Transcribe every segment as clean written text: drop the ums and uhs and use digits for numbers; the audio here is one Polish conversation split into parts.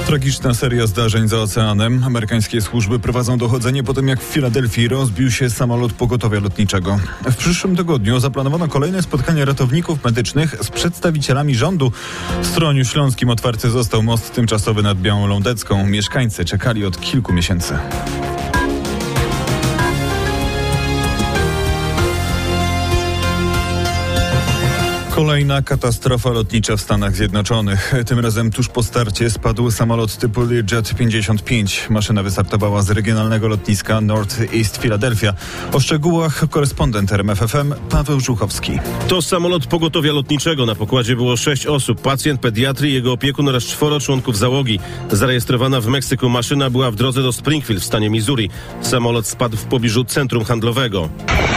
Tragiczna seria zdarzeń za oceanem. Amerykańskie służby prowadzą dochodzenie po tym, jak w Filadelfii rozbił się samolot pogotowia lotniczego. W przyszłym tygodniu zaplanowano kolejne spotkanie ratowników medycznych z przedstawicielami rządu. W Stroniu Śląskim otwarty został most tymczasowy nad Białą Lądecką. Mieszkańcy czekali od kilku miesięcy. Kolejna katastrofa lotnicza w Stanach Zjednoczonych. Tym razem tuż po starcie spadł samolot typu Learjet 55. Maszyna wystartowała z regionalnego lotniska Northeast Philadelphia. O szczegółach korespondent RMF FM Paweł Żuchowski. To samolot pogotowia lotniczego. Na pokładzie było 6 osób. Pacjent, pediatry, jego opiekun oraz 4 członków załogi. Zarejestrowana w Meksyku maszyna była w drodze do Springfield w stanie Missouri. Samolot spadł w pobliżu centrum handlowego.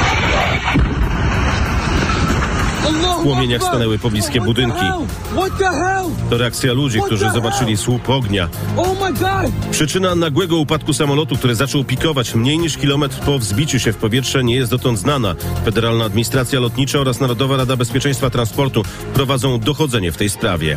W płomieniach stanęły pobliskie budynki. To reakcja ludzi, którzy zobaczyli słup ognia. Przyczyna nagłego upadku samolotu, który zaczął pikować mniej niż kilometr po wzbiciu się w powietrze, nie jest dotąd znana. Federalna Administracja Lotnicza oraz Narodowa Rada Bezpieczeństwa Transportu prowadzą dochodzenie w tej sprawie.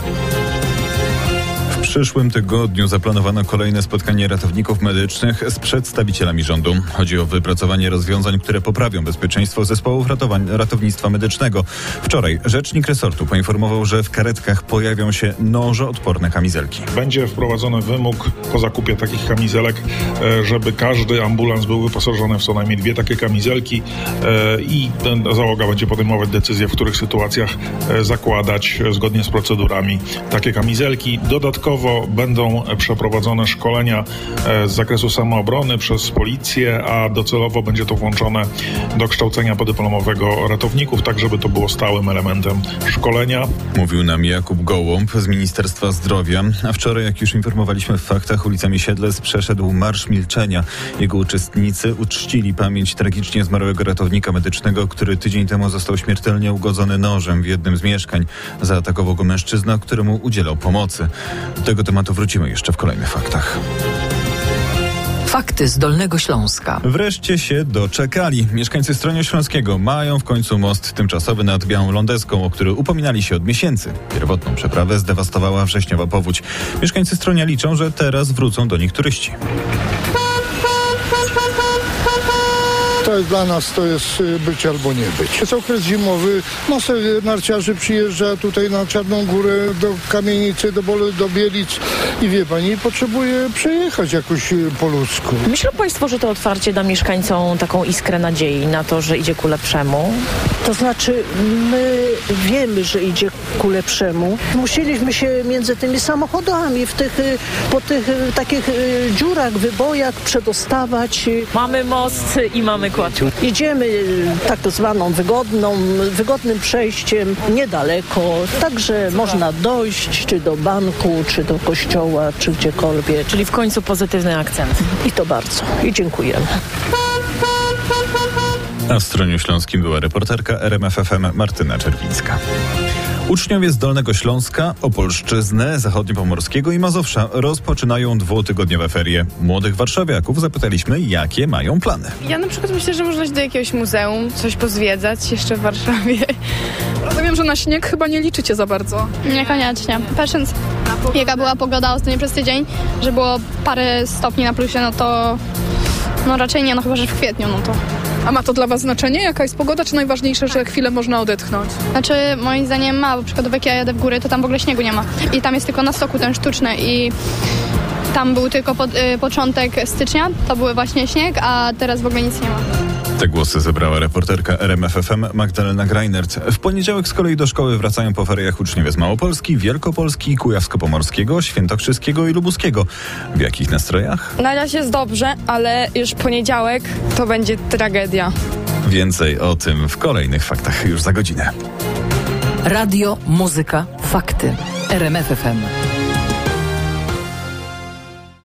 W przyszłym tygodniu zaplanowano kolejne spotkanie ratowników medycznych z przedstawicielami rządu. Chodzi o wypracowanie rozwiązań, które poprawią bezpieczeństwo zespołów ratownictwa medycznego. Wczoraj rzecznik resortu poinformował, że w karetkach pojawią się nożoodporne kamizelki. Będzie wprowadzony wymóg po zakupie takich kamizelek, żeby każdy ambulans był wyposażony w co najmniej 2 takie kamizelki i załoga będzie podejmować decyzję, w których sytuacjach zakładać zgodnie z procedurami takie kamizelki. Dodatkowo będą przeprowadzone szkolenia z zakresu samoobrony przez policję, a docelowo będzie to włączone do kształcenia podyplomowego ratowników, tak żeby to było stałym elementem szkolenia. Mówił nam Jakub Gołąb z Ministerstwa Zdrowia. A wczoraj, jak już informowaliśmy w faktach, ulicami Siedlec przeszedł Marsz Milczenia. Jego uczestnicy uczcili pamięć tragicznie zmarłego ratownika medycznego, który tydzień temu został śmiertelnie ugodzony nożem w jednym z mieszkań. Zaatakował go mężczyzna, któremu udzielał pomocy. Do tego tematu wrócimy jeszcze w kolejnych faktach. Fakty z Dolnego Śląska. Wreszcie się doczekali. Mieszkańcy Stronia Śląskiego mają w końcu most tymczasowy nad Białą Lądecką, o który upominali się od miesięcy. Pierwotną przeprawę zdewastowała wrześniowa powódź. Mieszkańcy Stronia liczą, że teraz wrócą do nich turyści. Dla nas to jest być albo nie być. Jest okres zimowy, masa narciarzy przyjeżdża tutaj na Czarną Górę, do Kamienicy, do Bielic i wie pani, potrzebuje przejechać jakoś po ludzku. Myślą państwo, że to otwarcie da mieszkańcom taką iskrę nadziei na to, że idzie ku lepszemu? To znaczy, my wiemy, że idzie ku lepszemu. Musieliśmy się między tymi samochodami po tych takich dziurach, wybojach przedostawać. Mamy most i mamy kład. Idziemy tak zwaną wygodnym przejściem niedaleko, także można dojść czy do banku, czy do kościoła, czy gdziekolwiek. Czyli w końcu pozytywny akcent. I to bardzo. I dziękujemy. A w Stroniu Śląskim była reporterka RMF FM Martyna Czerwińska. Uczniowie z Dolnego Śląska, Opolszczyzny, Zachodniopomorskiego i Mazowsza rozpoczynają 2-tygodniowe ferie. Młodych warszawiaków zapytaliśmy, jakie mają plany. Ja na przykład myślę, że można iść do jakiegoś muzeum, coś pozwiedzać jeszcze w Warszawie. Rozumiem, że na śnieg chyba nie liczycie za bardzo. Niekoniecznie. Patrząc, jaka była pogoda ostatnio przez tydzień, że było parę stopni na plusie, no to raczej nie, chyba że w kwietniu, no to... A ma to dla was znaczenie? Jaka jest pogoda, czy najważniejsze, że chwilę można odetchnąć? Znaczy, moim zdaniem ma, bo przykładowo jak ja jadę w góry, to tam w ogóle śniegu nie ma. I tam jest tylko na stoku ten sztuczny i tam był tylko początek stycznia, to był właśnie śnieg, a teraz w ogóle nic nie ma. Te głosy zebrała reporterka RMF FM Magdalena Greinert. W poniedziałek z kolei do szkoły wracają po feriach uczniowie z Małopolski, Wielkopolski, Kujawsko-Pomorskiego, Świętokrzyskiego i Lubuskiego. W jakich nastrojach? Na razie jest dobrze, ale już poniedziałek to będzie tragedia. Więcej o tym w kolejnych faktach już za godzinę. Radio, muzyka, fakty. RMF FM.